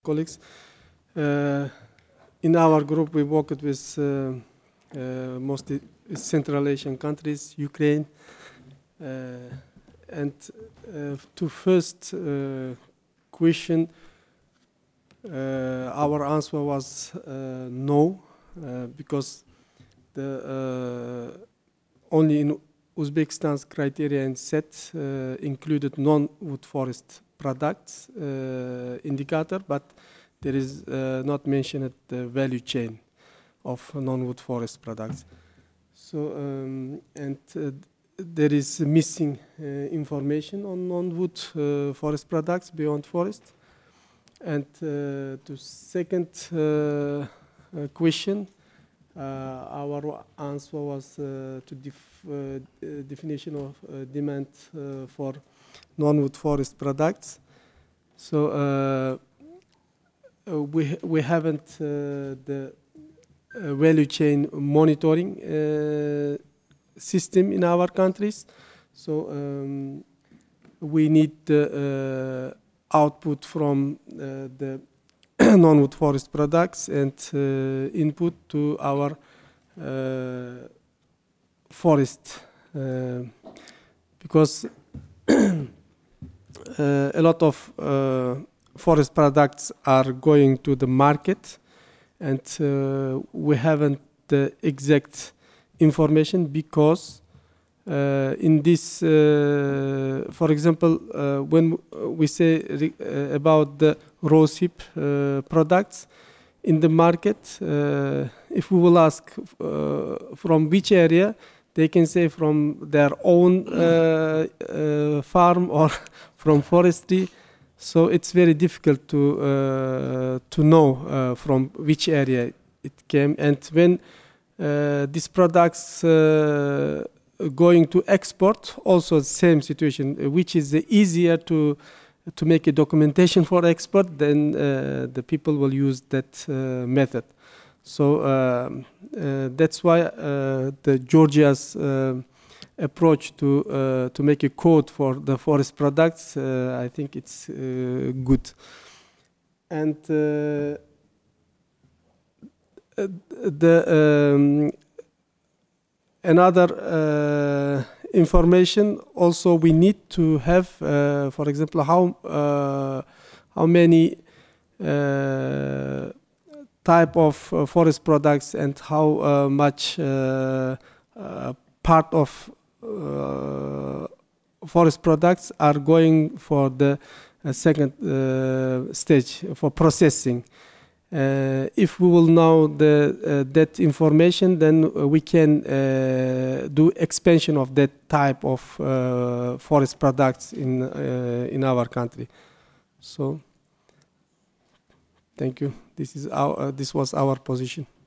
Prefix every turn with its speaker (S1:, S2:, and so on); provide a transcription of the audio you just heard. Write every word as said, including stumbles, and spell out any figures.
S1: colleagues. Uh, in our group, we worked with uh, uh, mostly Central Asian countries, Ukraine, uh, and uh, to first uh, question, uh, our answer was uh, no, uh, because the uh, only in Uzbekistan's criteria and set uh, included non-wood forest products uh, indicator, but there is uh, not mentioned the value chain of non-wood forest products. So um, and uh, there is missing uh, information on non-wood uh, forest products beyond forest. And uh, to second uh, uh, question, uh, our answer was uh, to def uh, definition of uh, demand uh, for non-wood forest products. So uh, uh, we we haven't uh, the uh, value chain monitoring uh, system in our countries. So um, we need the uh, output from uh, the non-wood forest products and uh, input to our uh, forest, uh, because uh, a lot of uh, forest products are going to the market, and uh, we haven't the exact information because uh, in this, uh, for example, uh, when we say re uh, about the rosehip uh, products in the market, uh, if we will ask uh, from which area, they can say from their own uh, uh, farm or from forestry. So it's very difficult to uh, to know uh, from which area it came. And when uh, these products uh, going to export, also the same situation, uh, which is easier to to make a documentation for export, then uh, the people will use that uh, method. So uh, uh, that's why uh, the Georgia's uh, approach to uh, to make a code for the forest products, uh, I think it's uh, good. And uh, the um, another uh, information also we need to have, uh, for example, how uh, how many uh, type of uh, forest products and how uh, much uh, uh, part of uh, forest products are going for the uh, second uh, stage for processing. Uh, if we will know the, uh, that information, then uh, we can uh, do expansion of that type of uh, forest products in uh, in our country. So, thank you. This is our uh, this was our position.